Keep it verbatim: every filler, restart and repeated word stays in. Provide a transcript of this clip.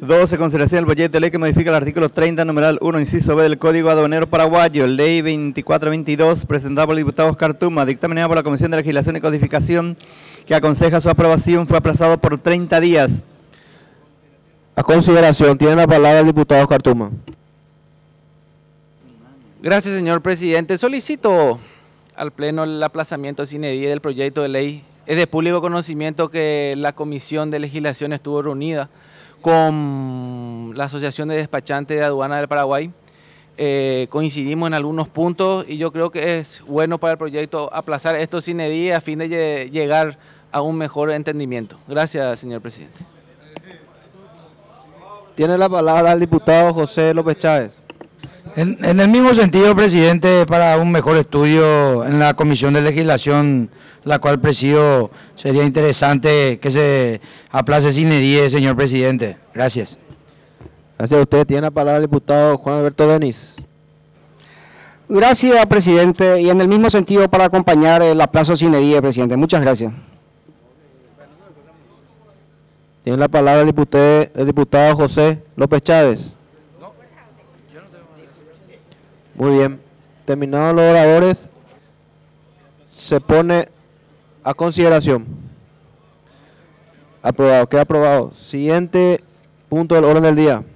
doce. Consideración del proyecto de ley que modifica el artículo treinta, numeral uno, inciso B del Código Aduanero Paraguayo, ley veinticuatro veintidós, presentada por el diputado Oscar Tuma, dictaminada por la Comisión de Legislación y Codificación, que aconseja su aprobación, fue aplazado por treinta días. A consideración, tiene la palabra el diputado Oscar Tuma. Gracias, señor presidente. Solicito al Pleno el aplazamiento sine die del proyecto de ley. Es de público conocimiento que la Comisión de Legislación estuvo reunida con la Asociación de Despachantes de Aduana del Paraguay. Eh, coincidimos en algunos puntos y yo creo que es bueno para el proyecto aplazar esto sine die a fin de llegar a un mejor entendimiento. Gracias, señor presidente. Tiene la palabra el diputado José López Chávez. En, en el mismo sentido, presidente, para un mejor estudio en la Comisión de Legislación, la cual presido, sería interesante que se aplace sine die, señor presidente. Gracias. Gracias a usted. Tiene la palabra el diputado Juan Alberto Denis. Gracias, presidente. Y en el mismo sentido, para acompañar el aplazo sine die, presidente. Muchas gracias. Tiene la palabra el diputado, el diputado José López Chávez. Muy bien. Terminados los oradores, se pone a consideración. Aprobado, queda aprobado. Siguiente punto del orden del día.